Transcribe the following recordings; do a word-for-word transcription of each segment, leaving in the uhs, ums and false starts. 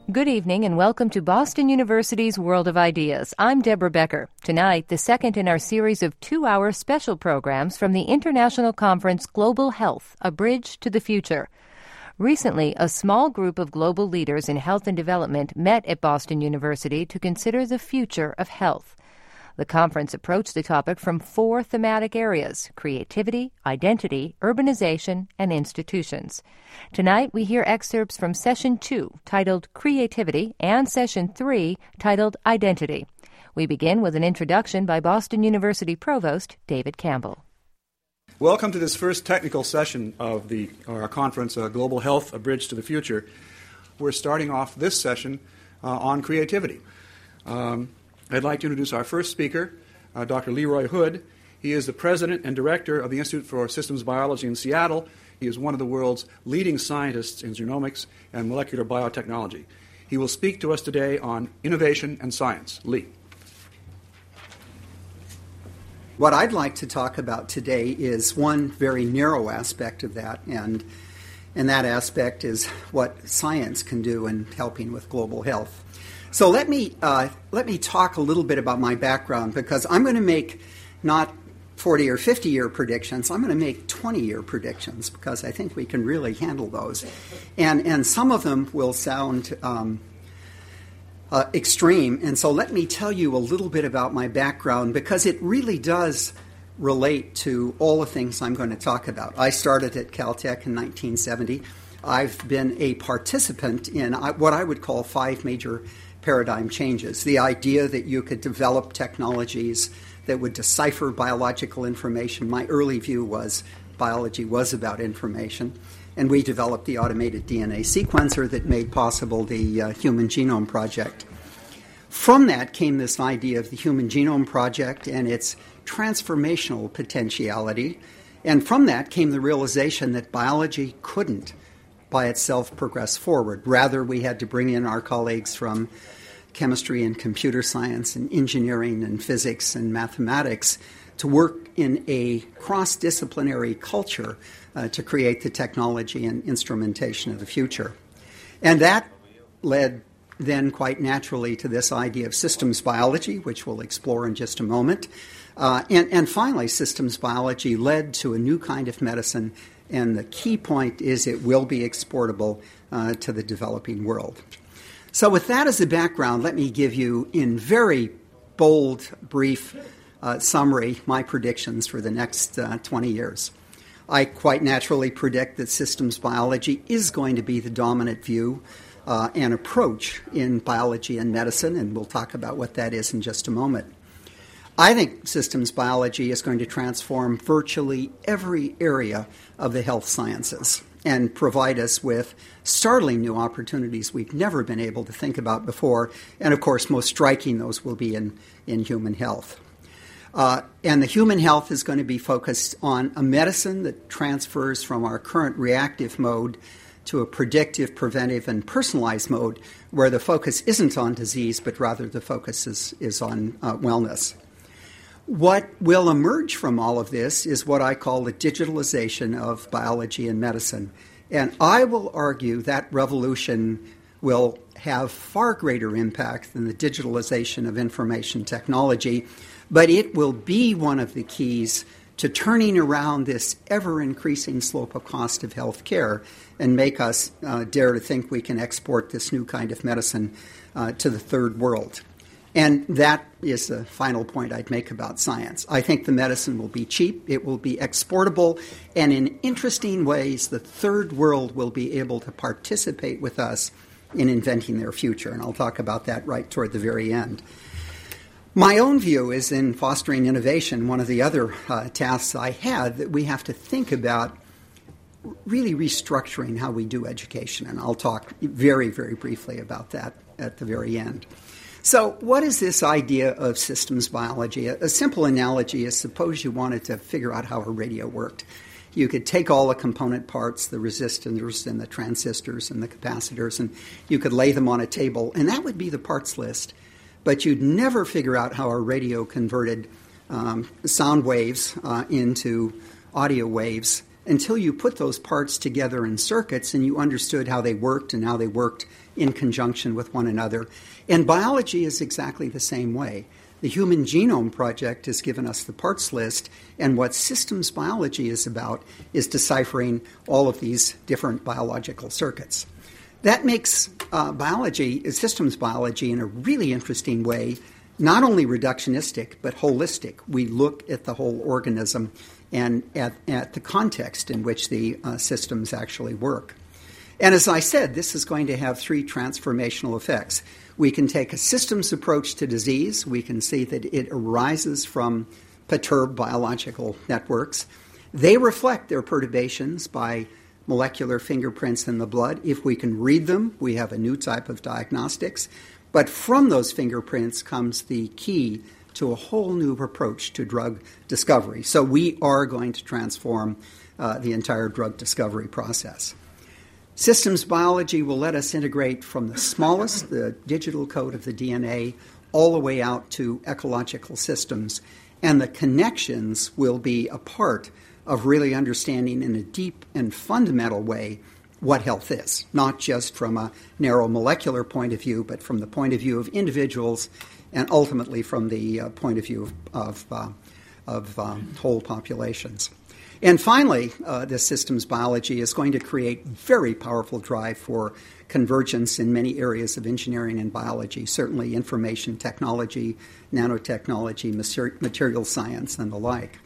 Good evening and welcome to Boston University's World of Ideas. I'm Deborah Becker. Tonight, the second in our series of two-hour special programs from the International Conference Global Health, A Bridge to the Future. Recently, a small group of global leaders in health and development met at Boston University to consider the future of health. The conference approached the topic from four thematic areas: creativity, identity, urbanization, and institutions. Tonight, we hear excerpts from Session two, titled Creativity, and Session three, titled Identity. We begin with an introduction by Boston University Provost David Campbell. Welcome to this first technical session of the our conference, uh, Global Health, A Bridge to the Future. We're starting off this session uh, on creativity. Um, I'd like to introduce our first speaker, uh, Doctor Leroy Hood. He is the president and director of the Institute for Systems Biology in Seattle. He is one of the world's leading scientists in genomics and molecular biotechnology. He will speak to us today on innovation and science. Lee. What I'd like to talk about today is one very narrow aspect of that, and, and that aspect is what science can do in helping with global health. So let me uh, let me talk a little bit about my background, because I'm going to make not forty or fifty year predictions. I'm going to make twenty year predictions, because I think we can really handle those. And and some of them will sound um, uh, extreme. And so let me tell you a little bit about my background, because it really does relate to all the things I'm going to talk about. I started at Caltech in nineteen seventy. I've been a participant in what I would call five major paradigm changes. The idea that you could develop technologies that would decipher biological information. My early view was biology was about information, and we developed the automated D N A sequencer that made possible the uh, Human Genome Project. From that came this idea of the Human Genome Project and its transformational potentiality, and from that came the realization that biology couldn't by itself progress forward. Rather, we had to bring in our colleagues from chemistry and computer science and engineering and physics and mathematics to work in a cross-disciplinary culture uh, to create the technology and instrumentation of the future. And that led then quite naturally to this idea of systems biology, which we'll explore in just a moment. Uh, and, and finally, systems biology led to a new kind of medicine. And the key point is it will be exportable uh, to the developing world. So with that as a background, let me give you, in very bold, brief uh, summary, my predictions for the next uh, twenty years. I quite naturally predict that systems biology is going to be the dominant view uh, and approach in biology and medicine, and we'll talk about what that is in just a moment. I think systems biology is going to transform virtually every area of the health sciences and provide us with startling new opportunities we've never been able to think about before. And, of course, most striking, those will be in, in human health. Uh, and the human health is going to be focused on a medicine that transfers from our current reactive mode to a predictive, preventive, and personalized mode, where the focus isn't on disease, but rather the focus is, is on uh, wellness. What will emerge from all of this is what I call the digitalization of biology and medicine. And I will argue that revolution will have far greater impact than the digitalization of information technology, but it will be one of the keys to turning around this ever-increasing slope of cost of health care and make us uh, dare to think we can export this new kind of medicine uh, to the third world. And that is the final point I'd make about science. I think the medicine will be cheap, it will be exportable, and in interesting ways, the third world will be able to participate with us in inventing their future. And I'll talk about that right toward the very end. My own view is in fostering innovation, one of the other uh, tasks I had, that we have to think about really restructuring how we do education. And I'll talk very, very briefly about that at the very end. So what is this idea of systems biology? A, a simple analogy is, suppose you wanted to figure out how a radio worked. You could take all the component parts, the resistors and the transistors and the capacitors, and you could lay them on a table, and that would be the parts list. But you'd never figure out how a radio converted um, sound waves uh, into audio waves until you put those parts together in circuits and you understood how they worked and how they worked in conjunction with one another. And biology is exactly the same way. The Human Genome Project has given us the parts list, and what systems biology is about is deciphering all of these different biological circuits. That makes uh, biology, systems biology, in a really interesting way, not only reductionistic, but holistic. We look at the whole organism and at, at the context in which the uh, systems actually work. And as I said, this is going to have three transformational effects. We can take a systems approach to disease. We can see that it arises from perturbed biological networks. They reflect their perturbations by molecular fingerprints in the blood. If we can read them, we have a new type of diagnostics. But from those fingerprints comes the key to a whole new approach to drug discovery. So we are going to transform uh, the entire drug discovery process. Systems biology will let us integrate from the smallest, the digital code of the D N A, all the way out to ecological systems. And the connections will be a part of really understanding in a deep and fundamental way what health is, not just from a narrow molecular point of view, but from the point of view of individuals and ultimately from the uh, point of view of, of, uh, of um, whole populations. And finally, uh, this systems biology is going to create very powerful drive for convergence in many areas of engineering and biology, certainly information technology, nanotechnology, material science, and the like.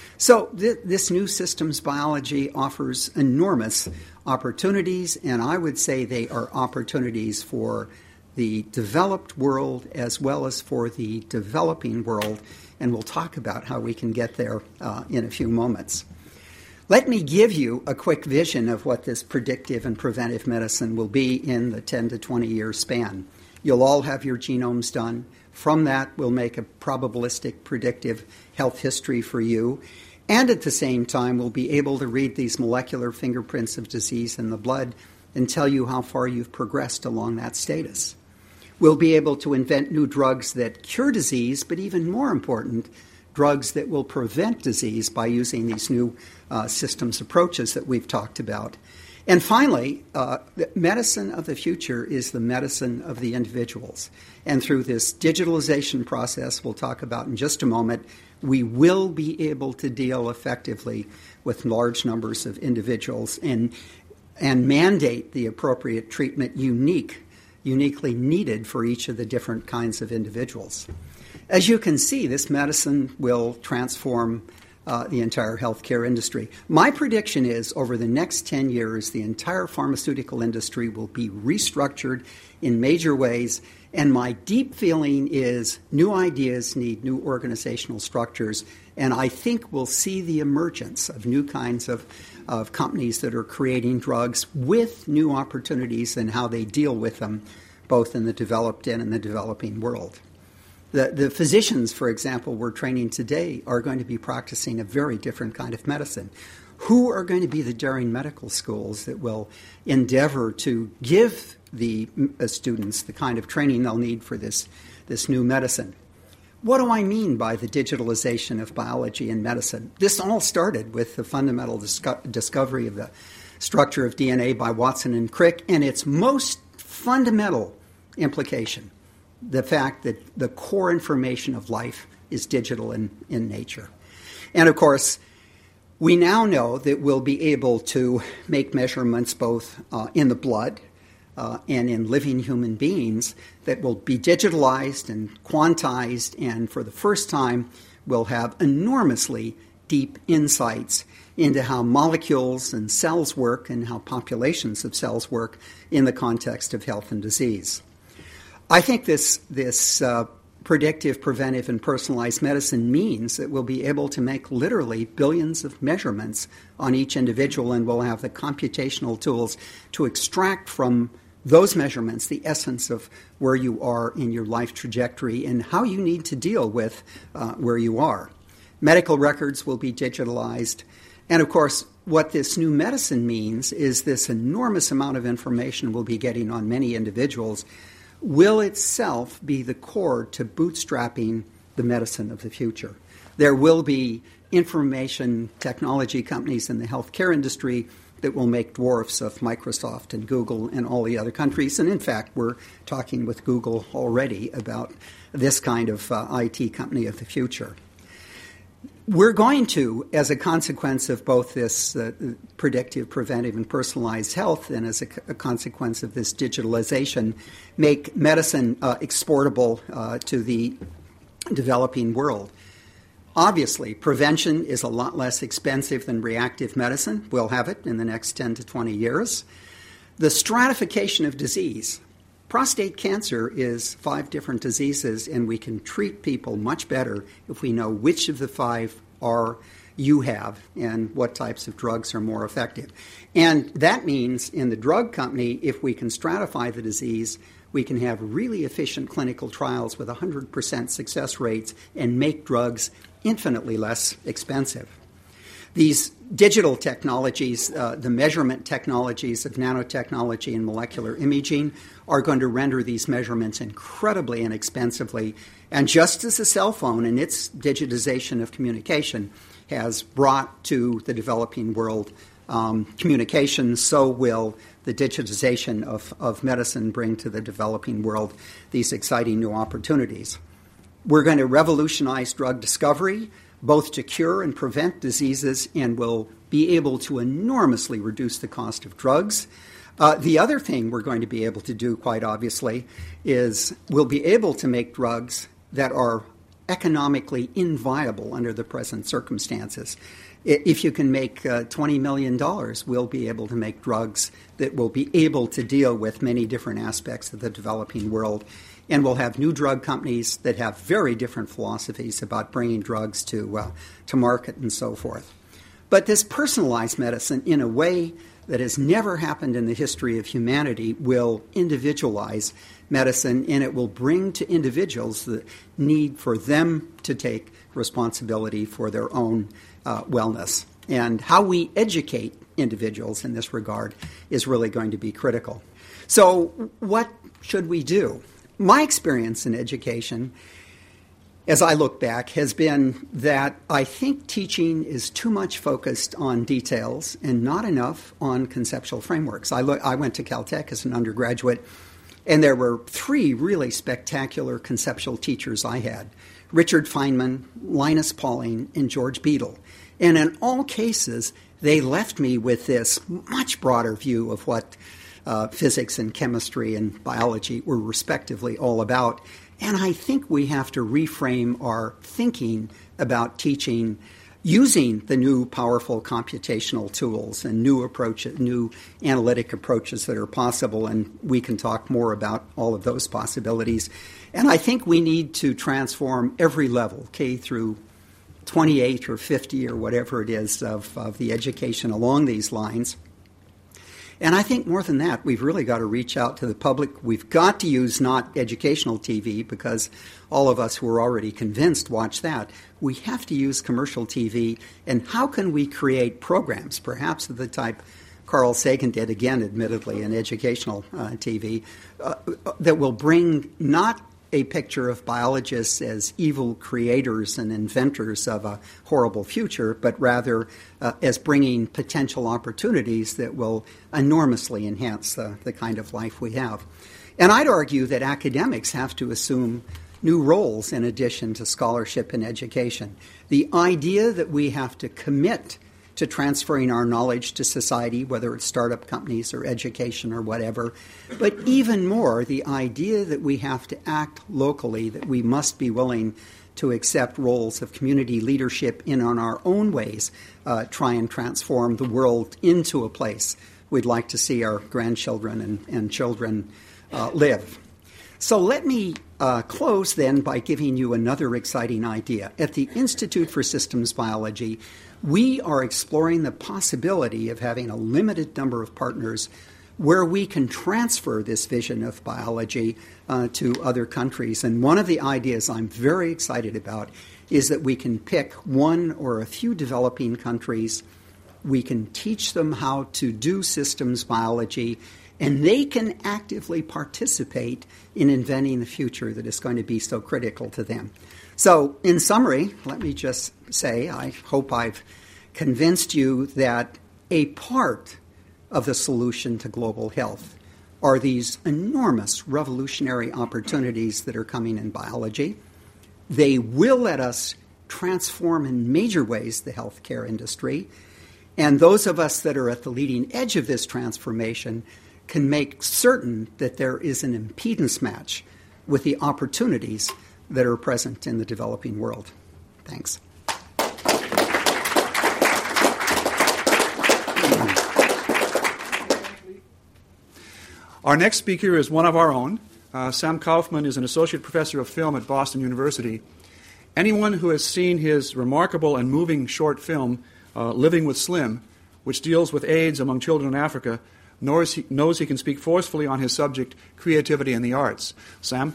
So th- this new systems biology offers enormous opportunities, and I would say they are opportunities for the developed world as well as for the developing world, and we'll talk about how we can get there uh, in a few moments. Let me give you a quick vision of what this predictive and preventive medicine will be in the ten to twenty year span. You'll all have your genomes done. From that, we'll make a probabilistic predictive health history for you. And at the same time, we'll be able to read these molecular fingerprints of disease in the blood and tell you how far you've progressed along that status. We'll be able to invent new drugs that cure disease, but even more important, drugs that will prevent disease by using these new uh, systems approaches that we've talked about. And finally, uh, the medicine of the future is the medicine of the individuals. And through this digitalization process we'll talk about in just a moment, we will be able to deal effectively with large numbers of individuals and, and mandate the appropriate treatment unique, uniquely needed for each of the different kinds of individuals. As you can see, this medicine will transform uh, the entire healthcare industry. My prediction is over the next ten years, the entire pharmaceutical industry will be restructured in major ways, and my deep feeling is new ideas need new organizational structures, and I think we'll see the emergence of new kinds of, of companies that are creating drugs with new opportunities and how they deal with them, both in the developed and in the developing world. The, the physicians, for example, we're training today are going to be practicing a very different kind of medicine. Who are going to be the daring medical schools that will endeavor to give the uh, students the kind of training they'll need for this, this new medicine? What do I mean by the digitalization of biology and medicine? This all started with the fundamental disco- discovery of the structure of D N A by Watson and Crick, and its most fundamental implication, the fact that the core information of life is digital in, in nature. And of course, we now know that we'll be able to make measurements both uh, in the blood uh, and in living human beings that will be digitalized and quantized, and for the first time we'll have enormously deep insights into how molecules and cells work and how populations of cells work in the context of health and disease. I think this, this uh, predictive, preventive, and personalized medicine means that we'll be able to make literally billions of measurements on each individual, and we'll have the computational tools to extract from those measurements the essence of where you are in your life trajectory and how you need to deal with uh, where you are. Medical records will be digitalized. And of course, what this new medicine means is this enormous amount of information we'll be getting on many individuals will itself be the core to bootstrapping the medicine of the future. There will be information technology companies in the healthcare industry that will make dwarfs of Microsoft and Google and all the other countries. And in fact, we're talking with Google already about this kind of uh, I T company of the future. We're going to, as a consequence of both this uh, predictive, preventive, and personalized health, and as a, a consequence of this digitalization, make medicine uh, exportable uh, to the developing world. Obviously, prevention is a lot less expensive than reactive medicine. We'll have it in the next ten to twenty years. The stratification of disease. Prostate cancer is five different diseases, and we can treat people much better if we know which of the five are you have and what types of drugs are more effective. And that means in the drug company, if we can stratify the disease, we can have really efficient clinical trials with one hundred percent success rates and make drugs infinitely less expensive. These digital technologies, uh, the measurement technologies of nanotechnology and molecular imaging, are going to render these measurements incredibly inexpensively. And just as a cell phone and its digitization of communication has brought to the developing world um, communication, so will the digitization of, of medicine bring to the developing world these exciting new opportunities. We're going to revolutionize drug discovery, both to cure and prevent diseases, and will be able to enormously reduce the cost of drugs. Uh, the other thing we're going to be able to do, quite obviously, is we'll be able to make drugs that are economically inviable under the present circumstances. If you can make uh, twenty million dollars, we'll be able to make drugs that will be able to deal with many different aspects of the developing world. And we'll have new drug companies that have very different philosophies about bringing drugs to uh, to market and so forth. But this personalized medicine, in a way that has never happened in the history of humanity, will individualize medicine, and it will bring to individuals the need for them to take responsibility for their own uh, wellness. And how we educate individuals in this regard is really going to be critical. So what should we do? My experience in education, as I look back, has been that I think teaching is too much focused on details and not enough on conceptual frameworks. I, lo- I went to Caltech as an undergraduate, and there were three really spectacular conceptual teachers I had: Richard Feynman, Linus Pauling, and George Beadle. And in all cases, they left me with this much broader view of what Uh, physics and chemistry and biology were respectively all about. And I think we have to reframe our thinking about teaching using the new powerful computational tools and new approaches, new analytic approaches that are possible. And we can talk more about all of those possibilities. And I think we need to transform every level, K through twenty-eight or fifty or whatever it is, of, of the education along these lines. And I think more than that, we've really got to reach out to the public. We've got to use not educational T V, because all of us who are already convinced watch that. We have to use commercial T V. And how can we create programs, perhaps of the type Carl Sagan did, again, admittedly, in educational uh, T V, uh, that will bring not a picture of biologists as evil creators and inventors of a horrible future, but rather uh, as bringing potential opportunities that will enormously enhance the, the kind of life we have. And I'd argue that academics have to assume new roles in addition to scholarship and education. The idea that we have to commit to transferring our knowledge to society, whether it's startup companies or education or whatever. But even more, the idea that we have to act locally, that we must be willing to accept roles of community leadership in on our own ways, uh, try and transform the world into a place we'd like to see our grandchildren and, and children uh, live. So let me uh, close then by giving you another exciting idea. At the Institute for Systems Biology, we are exploring the possibility of having a limited number of partners where we can transfer this vision of biology uh, to other countries. And one of the ideas I'm very excited about is that we can pick one or a few developing countries. We can teach them how to do systems biology, and they can actively participate in inventing the future that is going to be so critical to them. So, in summary, let me just say, I hope I've convinced you that a part of the solution to global health are these enormous revolutionary opportunities that are coming in biology. They will let us transform in major ways the healthcare industry, and those of us that are at the leading edge of this transformation can make certain that there is an impedance match with the opportunities that are present in the developing world. Thanks. Our next speaker is one of our own. Uh, Sam Kaufman is an associate professor of film at Boston University. Anyone who has seen his remarkable and moving short film, uh, Living with Slim, which deals with AIDS among children in Africa, knows he, knows he can speak forcefully on his subject, creativity and the arts. Sam?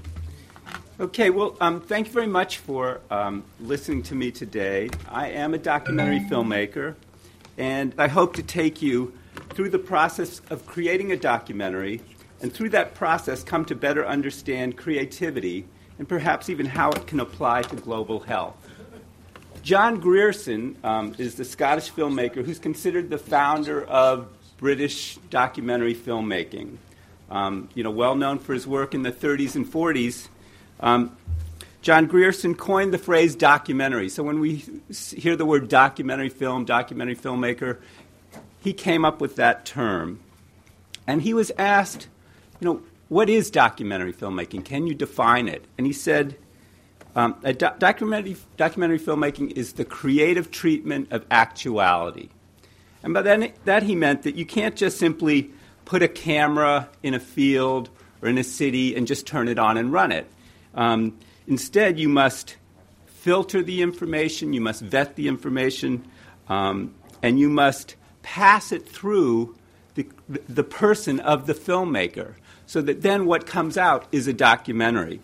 Okay, well, um, thank you very much for um, listening to me today. I am a documentary filmmaker, and I hope to take you through the process of creating a documentary, and through that process come to better understand creativity and perhaps even how it can apply to global health. John Grierson um, is the Scottish filmmaker who's considered the founder of British documentary filmmaking. Um, you know, well known for his work in the thirties and forties. Um, John Grierson coined the phrase documentary. So when we hear the word documentary film, documentary filmmaker, he came up with that term. And he was asked, you know, what is documentary filmmaking? Can you define it? And he said, um, a do- documentary, documentary filmmaking is the creative treatment of actuality. And by that, that he meant that you can't just simply put a camera in a field or in a city and just turn it on and run it. Um, instead, you must filter the information, you must vet the information, um, and you must pass it through the, the person of the filmmaker, so that then what comes out is a documentary.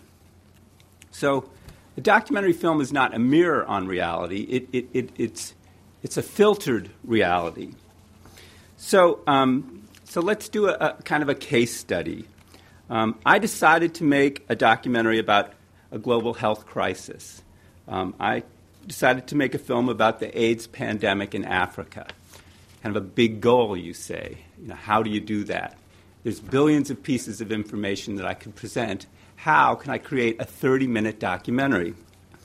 So a documentary film is not a mirror on reality. It, it, it, it's, it's a filtered reality. So, um, so let's do a, a kind of a case study. Um, I decided to make a documentary about a global health crisis. Um, I decided to make a film about the AIDS pandemic in Africa. Kind of a big goal, you say. You know, how do you do that? There's billions of pieces of information that I could present. How can I create a thirty-minute documentary?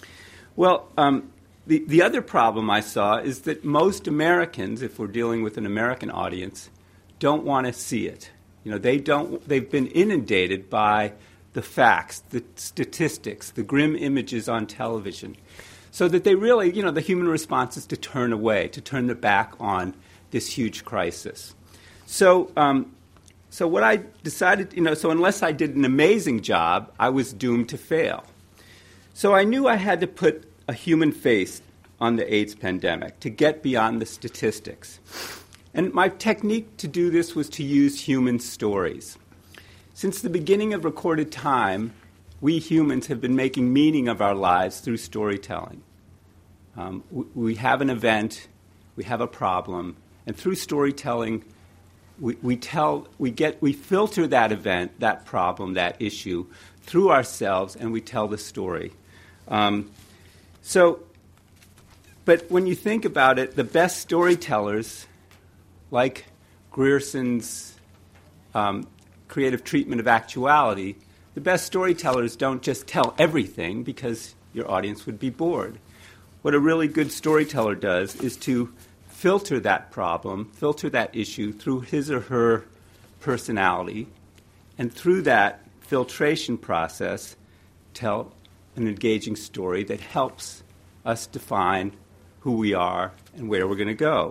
Well, um, the, the other problem I saw is that most Americans, if we're dealing with an American audience, don't want to see it. You know, they don't. They've been inundated by the facts, the statistics, the grim images on television, so that they really, you know, the human response is to turn away, to turn their back on this huge crisis. So, um, so what I decided, you know, so unless I did an amazing job, I was doomed to fail. So I knew I had to put a human face on the AIDS pandemic to get beyond the statistics. And my technique to do this was to use human stories. Since the beginning of recorded time, we humans have been making meaning of our lives through storytelling. Um, we, we have an event, we have a problem, and through storytelling, we, we tell, we get, we filter that event, that problem, that issue through ourselves, and we tell the story. Um, so, but when you think about it, the best storytellers, like Grierson's um, creative treatment of actuality, the best storytellers don't just tell everything because your audience would be bored. What a really good storyteller does is to filter that problem, filter that issue through his or her personality, and through that filtration process, tell an engaging story that helps us define who we are and where we're going to go.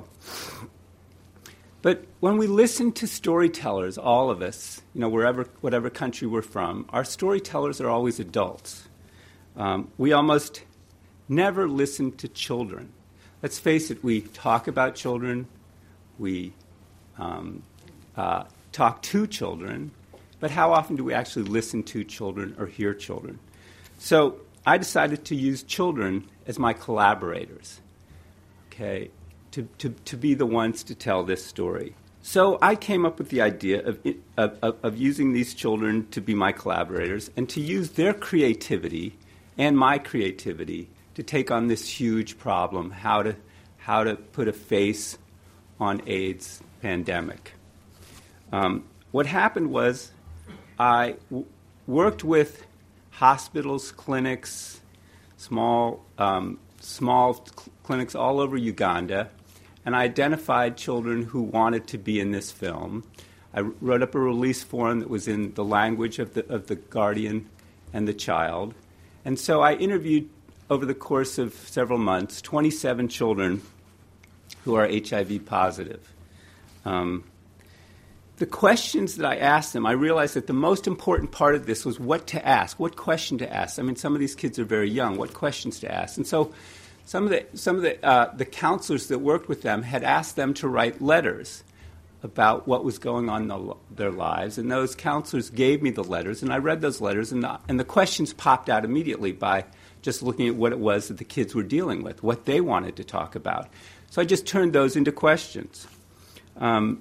But when we listen to storytellers, all of us, you know, wherever, whatever country we're from, our storytellers are always adults. Um, we almost never listen to children. Let's face it, we talk about children, we um, uh, talk to children, but how often do we actually listen to children or hear children? So I decided to use children as my collaborators, okay, to, to, to be the ones to tell this story. So I came up with the idea of, of, of using these children to be my collaborators and to use their creativity and my creativity to take on this huge problem, how to, how to put a face on AIDS pandemic. Um, what happened was I w- worked with hospitals, clinics, small, um, small cl- clinics all over Uganda, and I identified children who wanted to be in this film. I r- wrote up a release form that was in the language of the, of the guardian and the child. And so I interviewed, over the course of several months, twenty-seven children who are H I V positive. Um, the questions that I asked them, I realized that the most important part of this was what to ask, what question to ask. I mean, some of these kids are very young. What questions to ask? And so some of the some of the uh, the counselors that worked with them had asked them to write letters about what was going on in the, their lives, and those counselors gave me the letters, and I read those letters, and the, and the questions popped out immediately by just looking at what it was that the kids were dealing with, what they wanted to talk about. So I just turned those into questions. Um,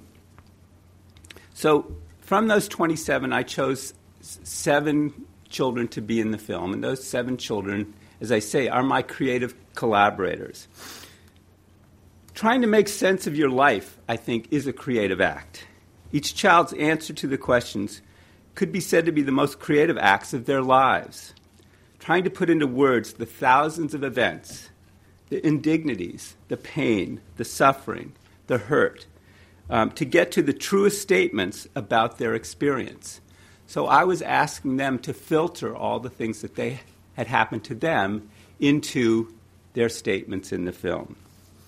so from those twenty-seven, I chose seven children to be in the film, and those seven children, as I say, are my creative collaborators. Trying to make sense of your life, I think, is a creative act. Each child's answer to the questions could be said to be the most creative acts of their lives. Trying to put into words the thousands of events, the indignities, the pain, the suffering, the hurt, um, to get to the truest statements about their experience. So I was asking them to filter all the things that they had happened to them into their statements in the film.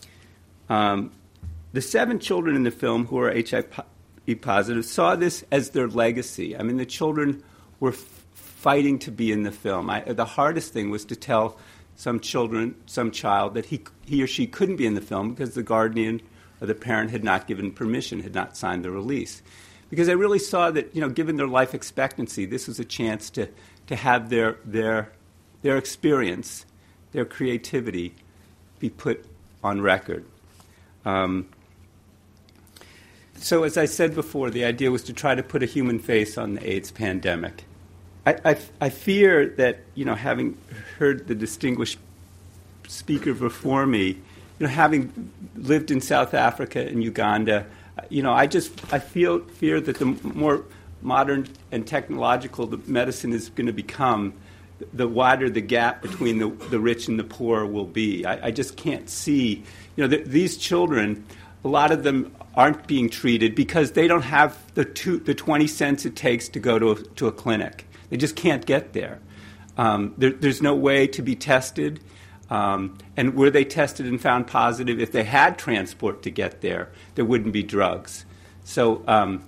Um, the seven children in the film who are H I V positive saw this as their legacy. I mean, the children were f- fighting to be in the film. I, the hardest thing was to tell some children, some child, that he he or she couldn't be in the film because the guardian or the parent had not given permission, had not signed the release. Because I really saw that, you know, given their life expectancy, this was a chance to to have their their their experience, their creativity, be put on record. Um, so, as I said before, the idea was to try to put a human face on the AIDS pandemic. I, I, I fear that, you know, having heard the distinguished speaker before me, you know, having lived in South Africa and Uganda, you know, I just I feel fear that the more modern and technological the medicine is going to become, the wider the gap between the, the rich and the poor will be. I, I just can't see, you know, the, these children, a lot of them aren't being treated because they don't have the two, the twenty cents it takes to go to a, to a clinic. They just can't get there. Um, there. There's no way to be tested. Um, and were they tested and found positive, if they had transport to get there, there wouldn't be drugs. So, um,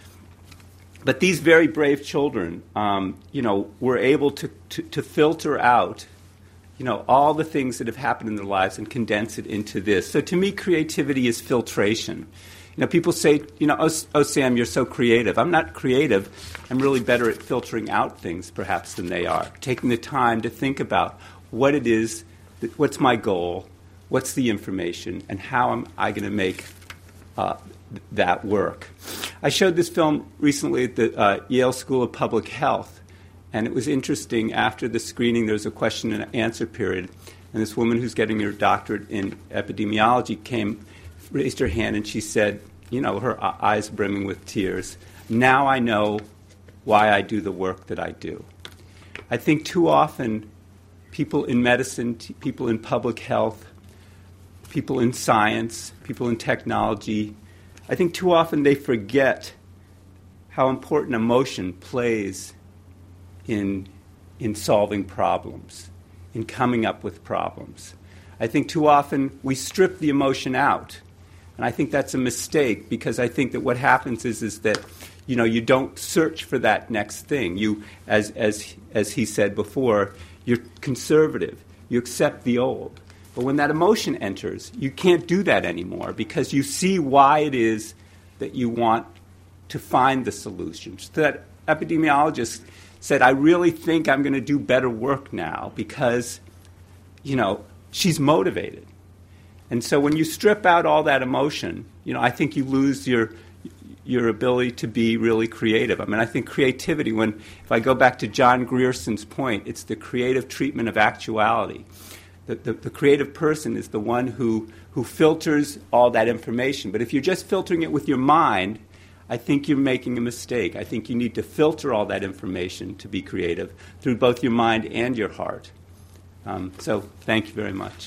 but these very brave children, um, you know, were able to, to, to filter out, you know, all the things that have happened in their lives and condense it into this. So to me, creativity is filtration. You know, people say, you know, oh, oh, Sam, you're so creative. I'm not creative. I'm really better at filtering out things, perhaps, than they are. Taking the time to think about what it is, that, what's my goal, what's the information, and how am I going to make uh, th- that work. I showed this film recently at the uh, Yale School of Public Health, and it was interesting. After the screening, there was a question and answer period, and this woman who's getting her doctorate in epidemiology came, raised her hand, and she said, you know, her eyes brimming with tears, now I know why I do the work that I do. I think too often people in medicine, t- people in public health, people in science, people in technology, I think too often they forget how important emotion plays in, in solving problems, in coming up with problems. I think too often we strip the emotion out. And I think that's a mistake, because I think that what happens is, is that, you know, you don't search for that next thing. You, as, as, as he said before, you're conservative. You accept the old. But when that emotion enters, you can't do that anymore, because you see why it is that you want to find the solution. So that epidemiologist said, I really think I'm going to do better work now because, you know, she's motivated. And so when you strip out all that emotion, you know, I think you lose your your ability to be really creative. I mean, I think creativity, when, if I go back to John Grierson's point, it's the creative treatment of actuality. The, the, the creative person is the one who, who filters all that information. But if you're just filtering it with your mind, I think you're making a mistake. I think you need to filter all that information to be creative through both your mind and your heart. Um, so thank you very much.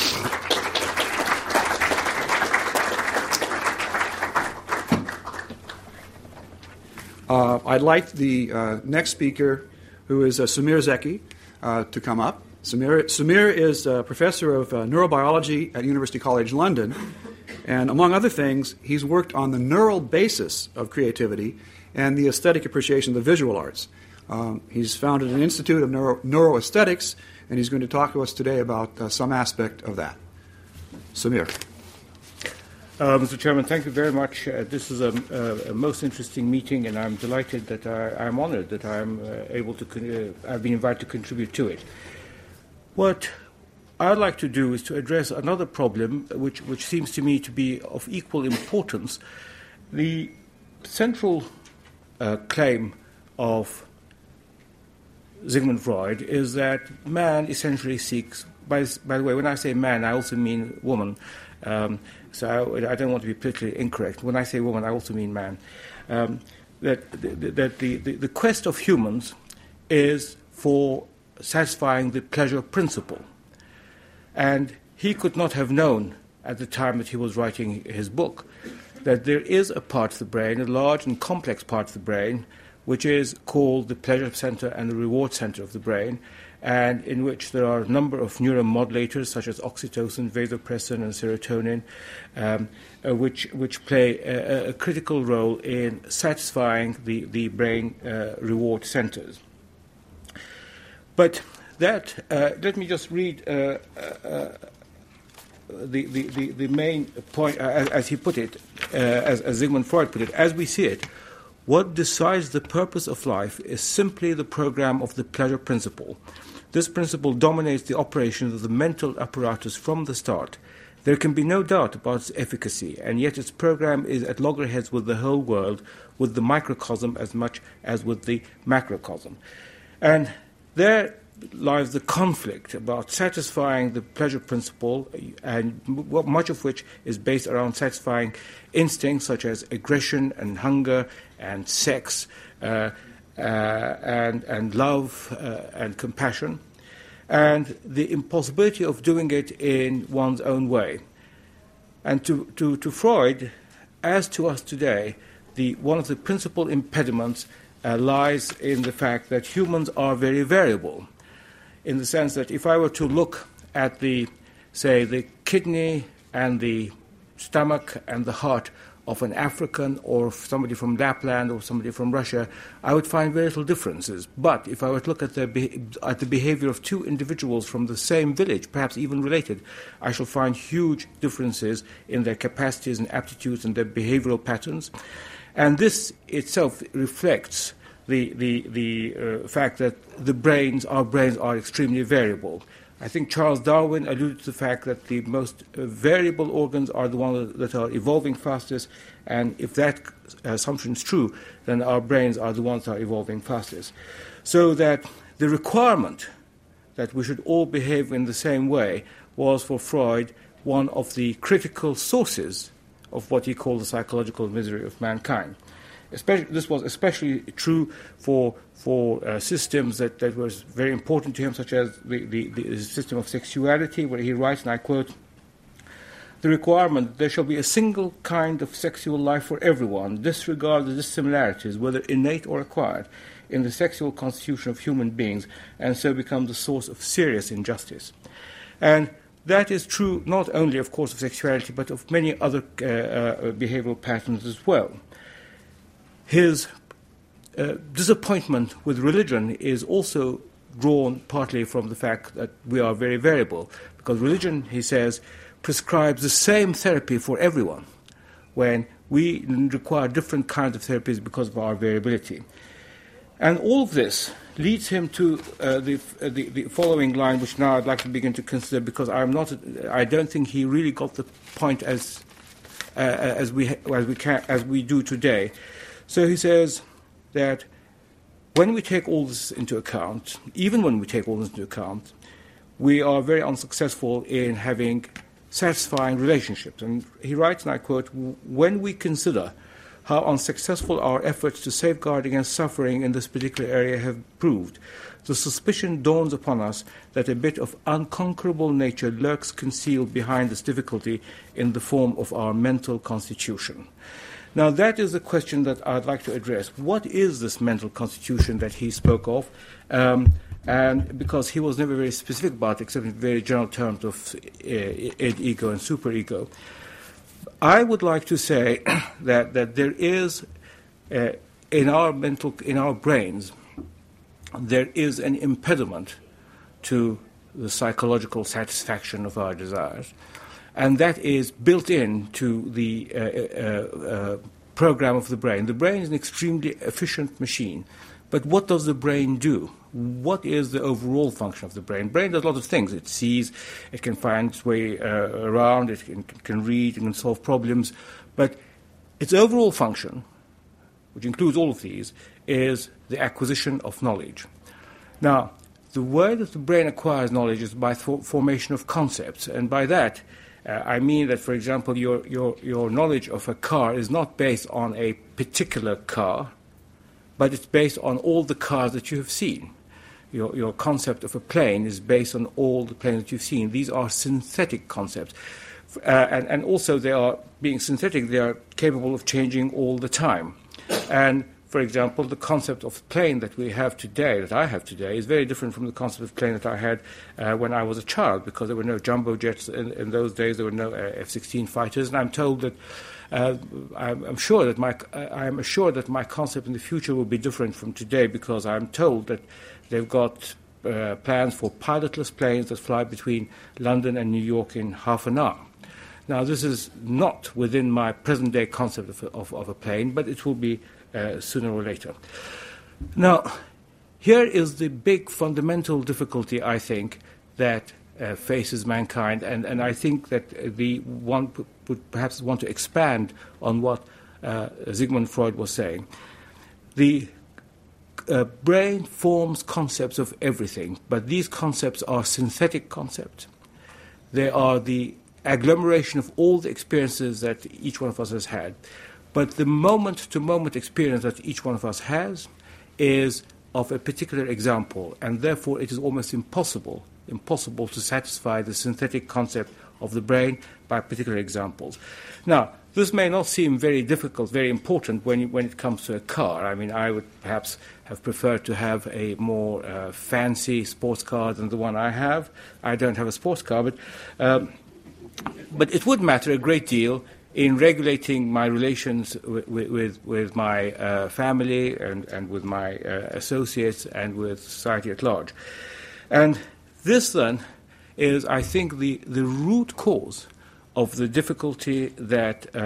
Uh, I'd like the uh, next speaker, who is uh, Samir Zeki, uh, to come up. Samir, Samir is a professor of uh, neurobiology at University College London, and among other things, he's worked on the neural basis of creativity and the aesthetic appreciation of the visual arts. Um, he's founded an Institute of Neuro- Neuroaesthetics, and he's going to talk to us today about uh, some aspect of that. Samir. Uh, Mister Chairman, thank you very much. Uh, this is a, a, a most interesting meeting, and I'm delighted that I, I'm honored that I'm uh, able to. Con- uh, I've been invited to contribute to it. What I'd like to do is to address another problem, which, which seems to me to be of equal importance. The central uh, claim of Sigmund Freud is that man essentially seeks. By, by the way, when I say man, I also mean woman. Um, so I, I don't want to be politically incorrect. When I say woman, I also mean man. Um, that that the, the, the quest of humans is for satisfying the pleasure principle. And he could not have known at the time that he was writing his book that there is a part of the brain, a large and complex part of the brain, which is called the pleasure center and the reward center of the brain, and in which there are a number of neuromodulators such as oxytocin, vasopressin, and serotonin, um, uh, which which play a, a critical role in satisfying the, the brain uh, reward centers. But that, uh, let me just read uh, uh, the, the, the, the main point, uh, as, as he put it, uh, as, as Sigmund Freud put it, as we see it. What decides the purpose of life is simply the program of the pleasure principle. This principle dominates the operations of the mental apparatus from the start. There can be no doubt about its efficacy, and yet its program is at loggerheads with the whole world, with the microcosm as much as with the macrocosm. And there lies the conflict about satisfying the pleasure principle, and much of which is based around satisfying instincts such as aggression and hunger and sex uh, uh, and, and love uh, and compassion, and the impossibility of doing it in one's own way. And to, to, to Freud, as to us today, the, one of the principal impediments uh, lies in the fact that humans are very variable, in the sense that if I were to look at the, say, the kidney and the stomach and the heart of an African or somebody from Lapland or somebody from Russia, I would find very little differences. But if I were to look at the, be- at the behavior of two individuals from the same village, perhaps even related, I shall find huge differences in their capacities and aptitudes and their behavioral patterns. And this itself reflects the, the, the uh, fact that the brains, our brains are extremely variable. I think Charles Darwin alluded to the fact that the most uh, variable organs are the ones that are evolving fastest, and if that assumption is true, then our brains are the ones that are evolving fastest. So that the requirement that we should all behave in the same way was, for Freud, one of the critical sources of what he called the psychological misery of mankind. Especially, this was especially true for for uh, systems that, that was very important to him, such as the, the, the system of sexuality, where he writes, and I quote, "The requirement that there shall be a single kind of sexual life for everyone, disregard the dissimilarities, whether innate or acquired, in the sexual constitution of human beings, and so become the source of serious injustice." And that is true not only, of course, of sexuality, but of many other uh, uh, behavioral patterns as well. His uh, disappointment with religion is also drawn partly from the fact that we are very variable, because religion, he says, prescribes the same therapy for everyone, when we require different kinds of therapies because of our variability. And all of this leads him to uh, the, uh, the, the following line, which now I'd like to begin to consider, because I'm not, I don't think he really got the point as uh, as we as we can as we do today. So he says that when we take all this into account, even when we take all this into account, we are very unsuccessful in having satisfying relationships. And he writes, and I quote, "When we consider how unsuccessful our efforts to safeguard against suffering in this particular area have proved, the suspicion dawns upon us that a bit of unconquerable nature lurks concealed behind this difficulty in the form of our mental constitution." Now, that is the question that I'd like to address. What is this mental constitution that he spoke of? Um, and because he was never very specific about it, except in very general terms of uh, id, ego, and superego. I would like to say that, that there is, uh, in our mental, in our brains, there is an impediment to the psychological satisfaction of our desires. And that is built into the uh, uh, uh, program of the brain. The brain is an extremely efficient machine. But what does the brain do? What is the overall function of the brain? The brain does a lot of things. It sees, it can find its way uh, around, it can, can read, it can solve problems. But its overall function, which includes all of these, is the acquisition of knowledge. Now, the way that the brain acquires knowledge is by th- formation of concepts. And by that, Uh, I mean that, for example, your, your, your knowledge of a car is not based on a particular car, but it's based on all the cars that you have seen. Your, your concept of a plane is based on all the planes that you've seen. These are synthetic concepts. Uh, and, and also they are, being synthetic, they are capable of changing all the time. And, for example, the concept of plane that we have today, that I have today, is very different from the concept of plane that I had uh, when I was a child, because there were no jumbo jets in, in those days. There were no uh, F sixteen fighters, and I'm told that uh, I'm, I'm sure that my uh, I'm assured that my concept in the future will be different from today, because I'm told that they've got uh, plans for pilotless planes that fly between London and New York in half an hour. Now, this is not within my present-day concept of, of, of a plane, but it will be Uh, sooner or later. Now, here is the big fundamental difficulty, I think, that uh, faces mankind, and, and I think that the one p- would perhaps want to expand on what uh, Sigmund Freud was saying. The uh, brain forms concepts of everything, but these concepts are synthetic concepts. They are the agglomeration of all the experiences that each one of us has had. But the moment-to-moment experience that each one of us has is of a particular example, and therefore it is almost impossible, impossible to satisfy the synthetic concept of the brain by particular examples. Now, this may not seem very difficult, very important when, you, when it comes to a car. I mean, I would perhaps have preferred to have a more uh, fancy sports car than the one I have. I don't have a sports car, but, um, but it would matter a great deal in regulating my relations with, with, with my uh, family and, and with my uh, associates and with society at large. And this, then, is, I think, the, the root cause of the difficulty that, uh,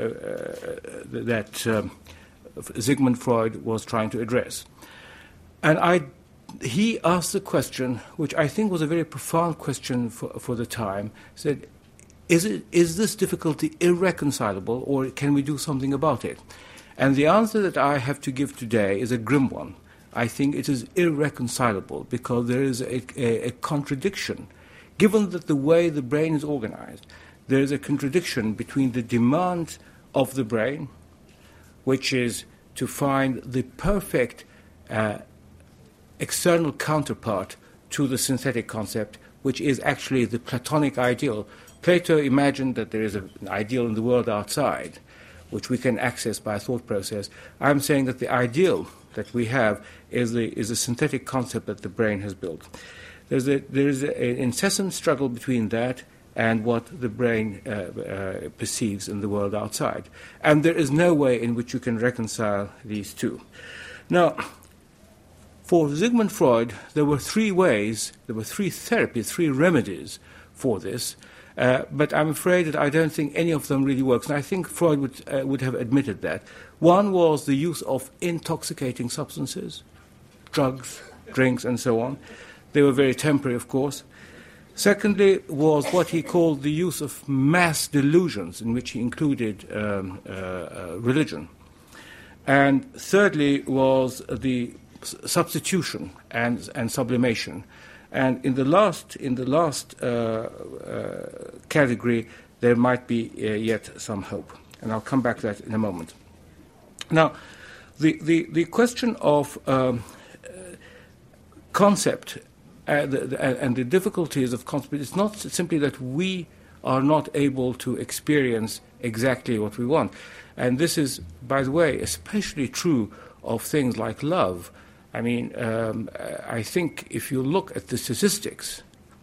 uh, that um, Sigmund Freud was trying to address. And I, he asked a question, which I think was a very profound question for, for the time, said, Is, it, is this difficulty irreconcilable, or can we do something about it? And the answer that I have to give today is a grim one. I think it is irreconcilable, because there is a, a, a contradiction. Given that the way the brain is organized, there is a contradiction between the demand of the brain, which is to find the perfect uh, external counterpart to the synthetic concept, which is actually the Platonic ideal. Plato imagined that there is a, an ideal in the world outside, which we can access by a thought process. I'm saying that the ideal that we have is, the, is a synthetic concept that the brain has built. There's a, there is an incessant struggle between that and what the brain uh, uh, perceives in the world outside. And there is no way in which you can reconcile these two. Now, for Sigmund Freud, there were three ways, there were three therapies, three remedies for this. Uh, but I'm afraid that I don't think any of them really works. And I think Freud would, uh, would have admitted that. One was the use of intoxicating substances, drugs, drinks, and so on. They were very temporary, of course. Secondly was what he called the use of mass delusions, in which he included um, uh, uh, religion. And thirdly was the substitution and, and sublimation. And in the last, in the last uh, uh, category, there might be uh, yet some hope. And I'll come back to that in a moment. Now, the, the, the question of um, uh, concept uh, the, the, and the difficulties of concept, it's not simply that we are not able to experience exactly what we want. And this is, by the way, especially true of things like love. I mean, um, I think if you look at the statistics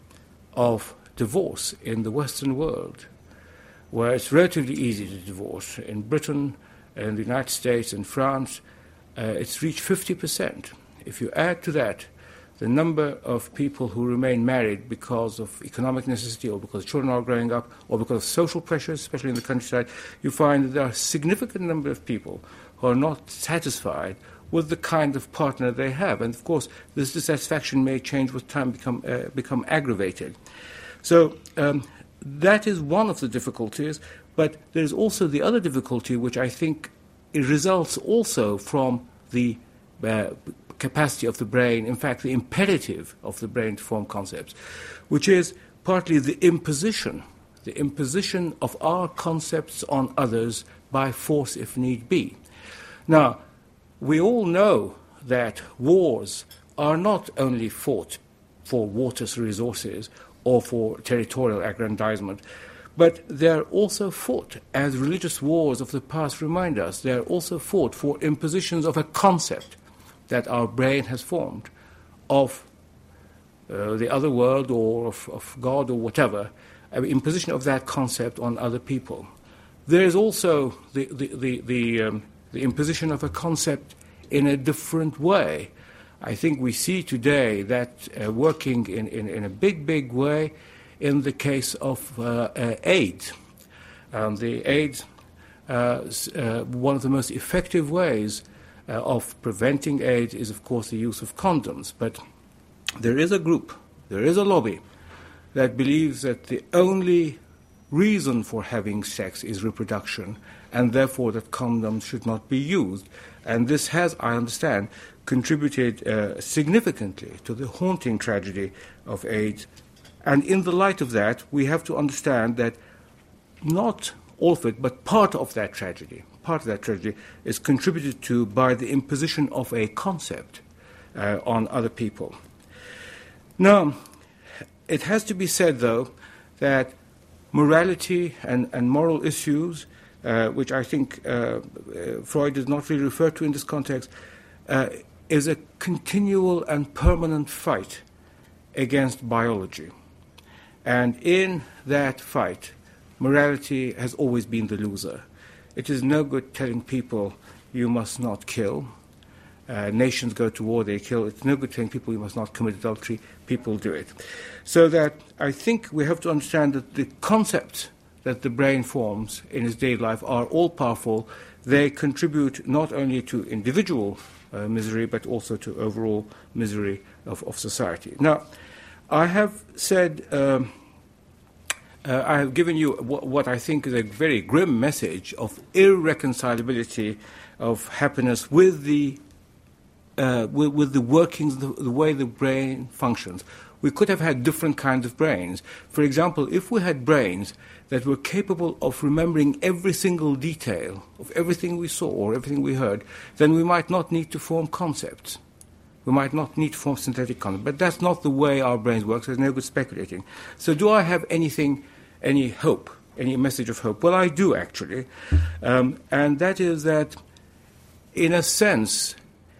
of divorce in the Western world, where it's relatively easy to divorce, in Britain, in the United States, in France, uh, it's reached fifty percent. If you add to that the number of people who remain married because of economic necessity or because children are growing up or because of social pressures, especially in the countryside, you find that there are a significant number of people who are not satisfied with the kind of partner they have. And, of course, this dissatisfaction may change with time, become, uh, become aggravated. So um, that is one of the difficulties, but there is also the other difficulty, which I think it results also from the uh, capacity of the brain, in fact, the imperative of the brain to form concepts, which is partly the imposition, the imposition of our concepts on others by force if need be. Now, we all know that wars are not only fought for water resources or for territorial aggrandizement, but they're also fought, as religious wars of the past remind us, they're also fought for impositions of a concept that our brain has formed of uh, the other world or of, of God or whatever, an imposition of that concept on other people. There is also the, the, the, the, um, the imposition of a concept in a different way. I think we see today that uh, working in, in, in a big, big way in the case of uh, uh, AIDS. Um, the AIDS, uh, uh, one of the most effective ways uh, of preventing AIDS is, of course, the use of condoms. But there is a group, there is a lobby that believes that the only reason for having sex is reproduction, and therefore that condoms should not be used. And this has, I understand, contributed uh, significantly to the haunting tragedy of AIDS. And in the light of that, we have to understand that not all of it, but part of that tragedy, part of that tragedy is contributed to by the imposition of a concept uh, on other people. Now, it has to be said, though, that morality and, and moral issues, uh, which I think uh, Freud does not really refer to in this context, uh, is a continual and permanent fight against biology. And in that fight, morality has always been the loser. It is no good telling people you must not kill. Uh, nations go to war, they kill. It's no good telling people you must not commit adultery. People do it. So that I think we have to understand that the concepts that the brain forms in its daily life are all powerful. They contribute not only to individual uh, misery, but also to overall misery of, of society. Now, I have said, um, uh, I have given you w- what I think is a very grim message of irreconcilability of happiness with the uh, with, with the workings, the, the way the brain functions. We could have had different kinds of brains. For example, if we had brains that were capable of remembering every single detail of everything we saw or everything we heard, then we might not need to form concepts. We might not need to form synthetic concepts. But that's not the way our brains work. So there's no good speculating. So do I have anything, any hope, any message of hope? Well, I do, actually. Um, and that is that, in a sense,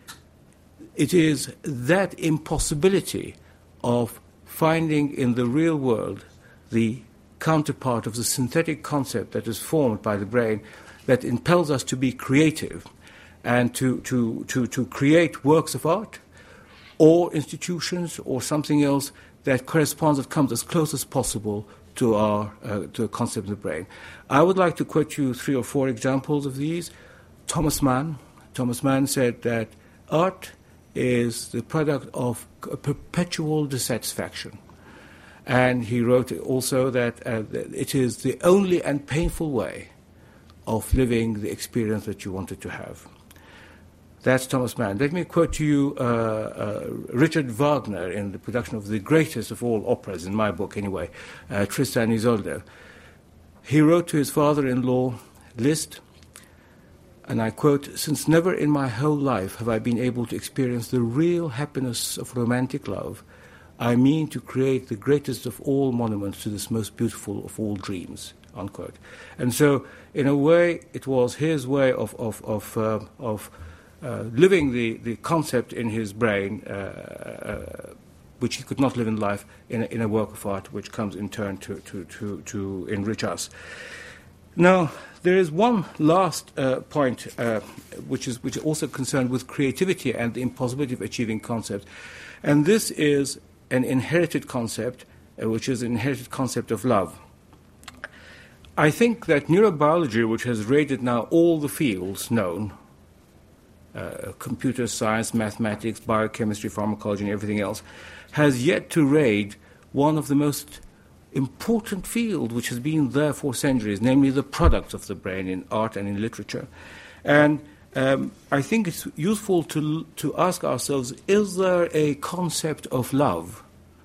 it is that impossibility of finding in the real world the counterpart of the synthetic concept that is formed by the brain that impels us to be creative and to, to, to, to create works of art or institutions or something else that corresponds, that comes as close as possible to our uh, to a concept of the brain. I would like to quote you three or four examples of these. Thomas Mann. Thomas Mann said that art is the product of a perpetual dissatisfaction. And he wrote also that uh, it is the only and painful way of living the experience that you wanted to have. That's Thomas Mann. Let me quote to you uh, uh, Richard Wagner in the production of the greatest of all operas, in my book anyway, uh, Tristan and Isolde. He wrote to his father-in-law, Liszt, and I quote, "Since never in my whole life have I been able to experience the real happiness of romantic love, I mean to create the greatest of all monuments to this most beautiful of all dreams," unquote. And so, in a way, it was his way of of of, uh, of uh, living the, the concept in his brain, uh, uh, which he could not live in life, in a, in a work of art, which comes in turn to to to, to enrich us. Now, there is one last uh, point, uh, which is which is also concerned with creativity and the impossibility of achieving concepts, and this is an inherited concept, uh, which is an inherited concept of love. I think that neurobiology, which has raided now all the fields known, uh, computer science, mathematics, biochemistry, pharmacology, and everything else, has yet to raid one of the most important field which has been there for centuries, namely the products of the brain in art and in literature. And um, I think it's useful to, to ask ourselves, is there a concept of love,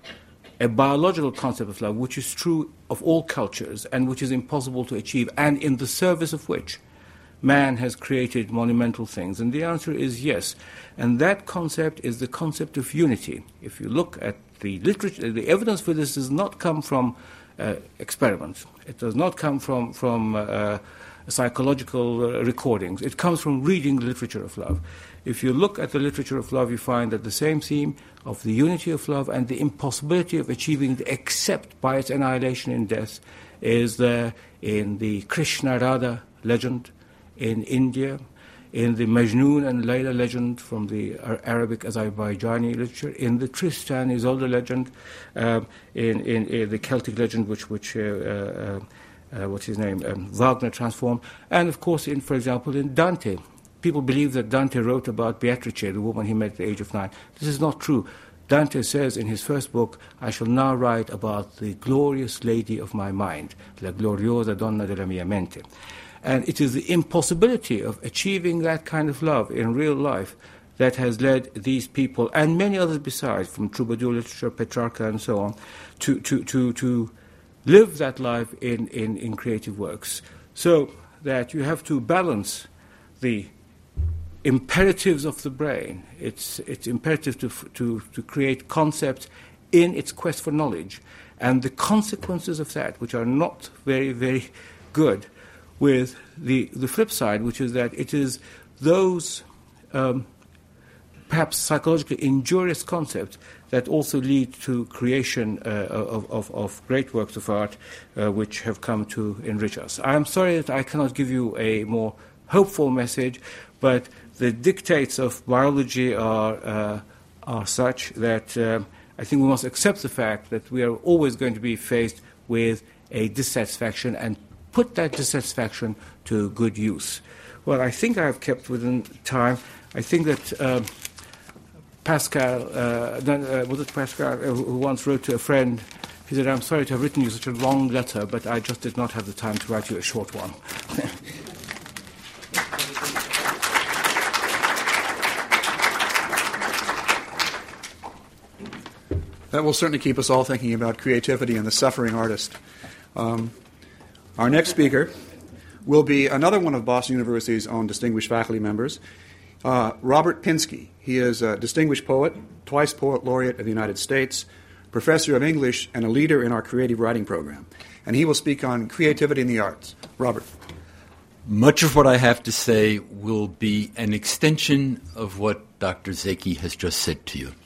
a biological concept of love, which is true of all cultures and which is impossible to achieve, and in the service of which man has created monumental things? And the answer is yes. And that concept is the concept of unity. If you look at the literature, the evidence for this does not come from uh, experiments. It does not come from, from uh, psychological uh, recordings. It comes from reading the literature of love. If you look at the literature of love, you find that the same theme of the unity of love and the impossibility of achieving it except by its annihilation in death is there in the Krishna-Radha legend in India, in the Majnun and Layla legend from the Arabic Azerbaijani literature, in the Tristan Isolde legend, um, in, in, in the Celtic legend, which, which uh, uh, uh, what's his name, um, Wagner transformed, and of course, in, for example, in Dante. People believe that Dante wrote about Beatrice, the woman he met at the age of nine. This is not true. Dante says in his first book, "I shall now write about the glorious lady of my mind, la gloriosa donna della mia mente." And it is the impossibility of achieving that kind of love in real life that has led these people, and many others besides, from troubadour literature, Petrarca, and so on, to, to, to, to live that life in, in, in creative works. So that you have to balance the imperatives of the brain. It's, it's imperative to, to, to create concepts in its quest for knowledge, and the consequences of that, which are not very, very good, with the, the flip side, which is that it is those um, perhaps psychologically injurious concepts that also lead to creation uh, of, of, of great works of art uh, which have come to enrich us. I am sorry that I cannot give you a more hopeful message, but the dictates of biology are, uh, are such that uh, I think we must accept the fact that we are always going to be faced with a dissatisfaction and put that dissatisfaction to good use. Well, I think I have kept within time. I think that uh, Pascal, uh, uh, was it Pascal, uh, who once wrote to a friend, he said, "I'm sorry to have written you such a long letter, but I just did not have the time to write you a short one." That will certainly keep us all thinking about creativity and the suffering artist. Um, Our next speaker will be another one of Boston University's own distinguished faculty members, uh, Robert Pinsky. He is a distinguished poet, twice Poet Laureate of the United States, professor of English, and a leader in our creative writing program. And he will speak on creativity in the arts. Robert. Much of what I have to say will be an extension of what Doctor Zeki has just said to you.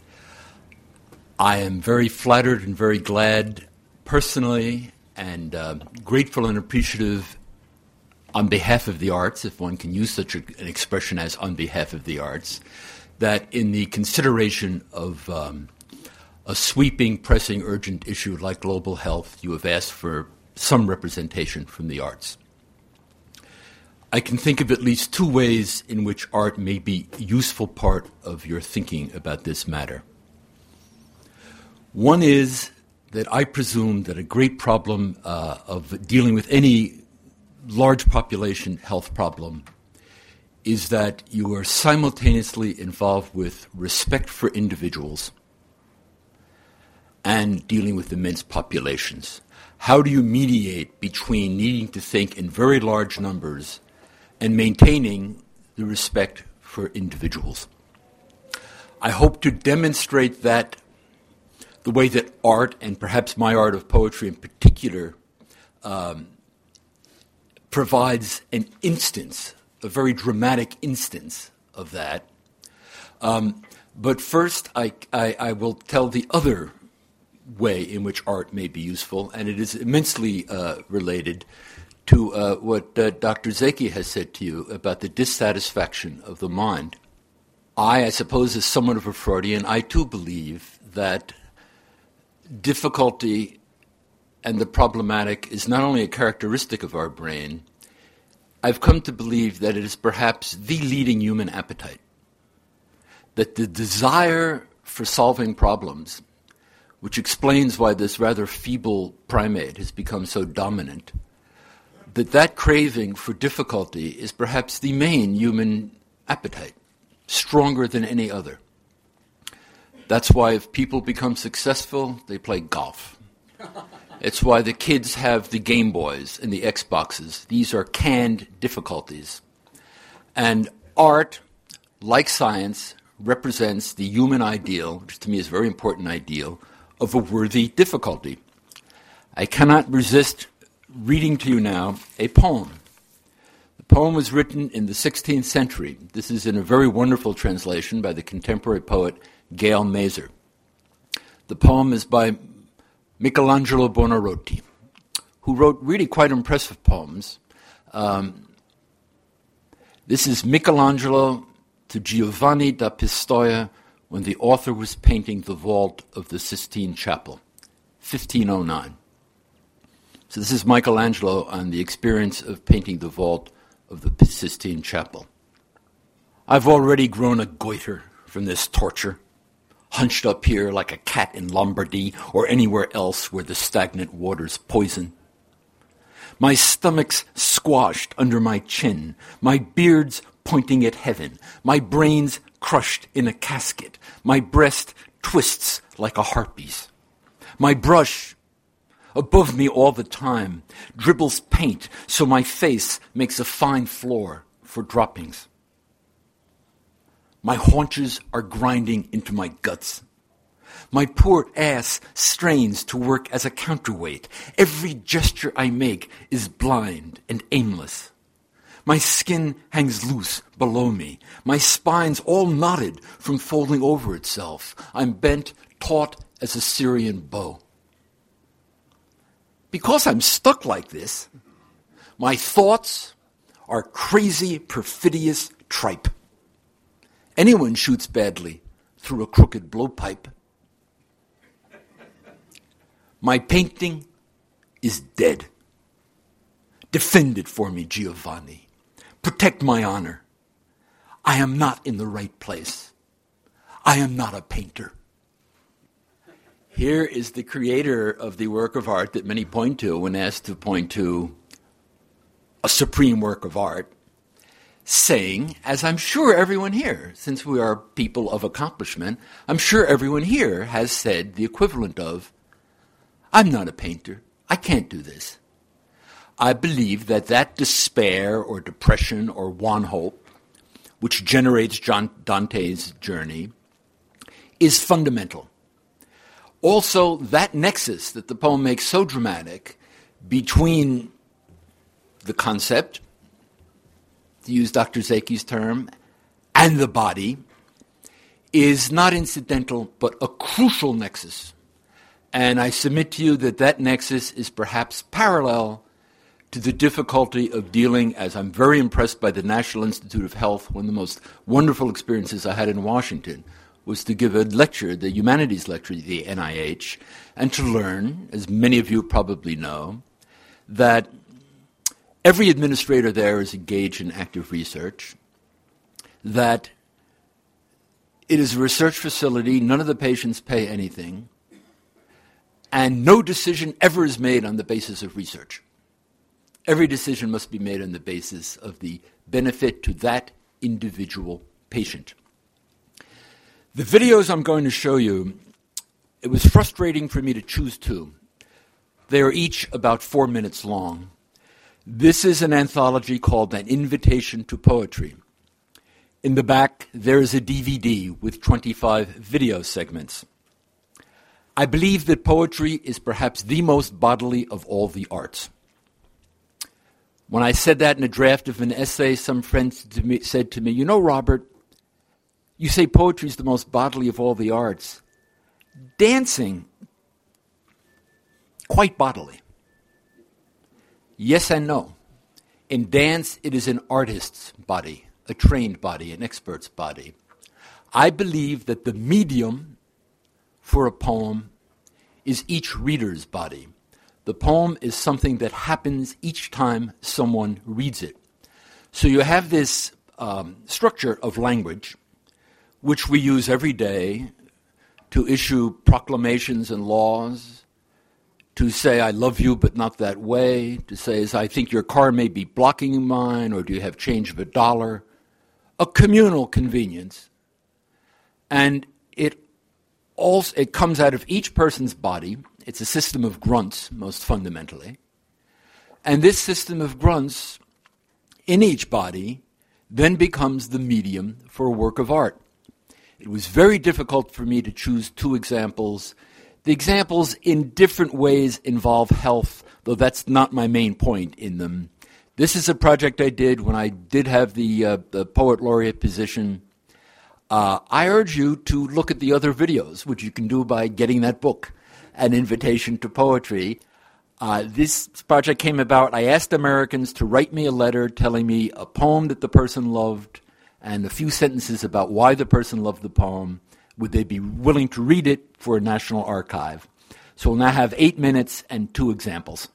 I am very flattered and very glad personally and uh, grateful and appreciative on behalf of the arts, if one can use such a, an expression as on behalf of the arts, that in the consideration of um, a sweeping, pressing, urgent issue like global health, you have asked for some representation from the arts. I can think of at least two ways in which art may be a useful part of your thinking about this matter. One is that I presume that a great problem uh, of dealing with any large population health problem is that you are simultaneously involved with respect for individuals and dealing with immense populations. How do you mediate between needing to think in very large numbers and maintaining the respect for individuals? I hope to demonstrate that the way that art, and perhaps my art of poetry in particular, um, provides an instance, a very dramatic instance of that. Um, but first, I, I, I will tell the other way in which art may be useful, and it is immensely uh, related to uh, what uh, Doctor Zeki has said to you about the dissatisfaction of the mind. I, I suppose, as somewhat of a Freudian, I too believe that difficulty and the problematic is not only a characteristic of our brain. I've come to believe that it is perhaps the leading human appetite, that the desire for solving problems, which explains why this rather feeble primate has become so dominant, that that craving for difficulty is perhaps the main human appetite, stronger than any other. That's why if people become successful, they play golf. It's why the kids have the Game Boys and the Xboxes. These are canned difficulties. And art, like science, represents the human ideal, which to me is a very important ideal, of a worthy difficulty. I cannot resist reading to you now a poem. The poem was written in the sixteenth century. This is in a very wonderful translation by the contemporary poet Gail Mazer. The poem is by Michelangelo Buonarroti, who wrote really quite impressive poems. Um, this is Michelangelo to Giovanni da Pistoia when the author was painting the vault of the Sistine Chapel, fifteen oh nine. So this is Michelangelo on the experience of painting the vault of the Sistine Chapel. I've already grown a goiter from this torture, hunched up here like a cat in Lombardy or anywhere else where the stagnant waters poison. My stomach's squashed under my chin, my beard's pointing at heaven, my brain's crushed in a casket, my breast twists like a harpy's. My brush, above me all the time, dribbles paint so my face makes a fine floor for droppings. My haunches are grinding into my guts. My poor ass strains to work as a counterweight. Every gesture I make is blind and aimless. My skin hangs loose below me. My spine's all knotted from folding over itself. I'm bent, taut as a Syrian bow. Because I'm stuck like this, my thoughts are crazy, perfidious tripe. Anyone shoots badly through a crooked blowpipe. My painting is dead. Defend it for me, Giovanni. Protect my honor. I am not in the right place. I am not a painter. Here is the creator of the work of art that many point to when asked to point to a supreme work of art, saying, as I'm sure everyone here, since we are people of accomplishment, I'm sure everyone here has said the equivalent of, I'm not a painter. I can't do this. I believe that that despair or depression or wan hope, which generates John Dante's journey, is fundamental. Also, that nexus that the poem makes so dramatic between the concept, to use Doctor Zeki's term, and the body, is not incidental, but a crucial nexus. And I submit to you that that nexus is perhaps parallel to the difficulty of dealing, as I'm very impressed by the National Institute of Health. One of the most wonderful experiences I had in Washington was to give a lecture, the humanities lecture at the N I H, and to learn, as many of you probably know, that every administrator there is engaged in active research, that it is a research facility, none of the patients pay anything, And no decision ever is made on the basis of research. Every decision must be made on the basis of the benefit to that individual patient. The videos I'm going to show you, it was frustrating for me to choose two. They are each about four minutes long. This is an anthology called An Invitation to Poetry. In the back, there is a D V D with twenty-five video segments. I believe that poetry is perhaps the most bodily of all the arts. When I said that in a draft of an essay, some friends to me, said to me, you know, Robert, you say poetry is the most bodily of all the arts. Dancing, quite bodily. Yes and no. In dance, it is an artist's body, a trained body, an expert's body. I believe that the medium for a poem is each reader's body. The poem is something that happens each time someone reads it. So you have this um, structure of language, which we use every day to issue proclamations and laws, to say, I love you, but not that way, to say, as I think your car may be blocking mine, or do you have change of a dollar? A communal convenience. And it also it comes out of each person's body. It's a system of grunts, most fundamentally. And this system of grunts in each body then becomes the medium for a work of art. It was very difficult for me to choose two examples. The examples in different ways involve health, though that's not my main point in them. This is a project I did when I did have the, uh, the poet laureate position. Uh, I urge you to look at the other videos, which you can do by getting that book, An Invitation to Poetry. Uh, this project came about, I asked Americans to write me a letter telling me a poem that the person loved and a few sentences about why the person loved the poem. Would they be willing to read it for a national archive? So we'll now have eight minutes and two examples.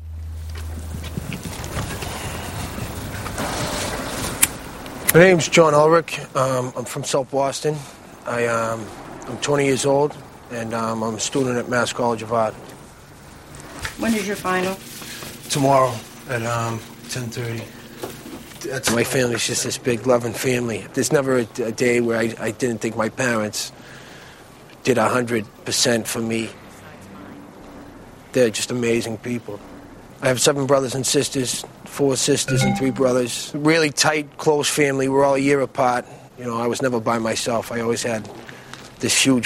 My name's John Ulrich. Um, I'm from South Boston. I, um, I'm twenty years old, and um, I'm a student at Mass College of Art. When is your final? Tomorrow at um, ten thirty. That's my family's just this big, loving family. There's never a, a day where I, I didn't think my parents did one hundred percent for me. They're just amazing people. I have seven brothers and sisters, four sisters and three brothers. Really tight, close family. We're all a year apart. You know, I was never by myself. I always had this huge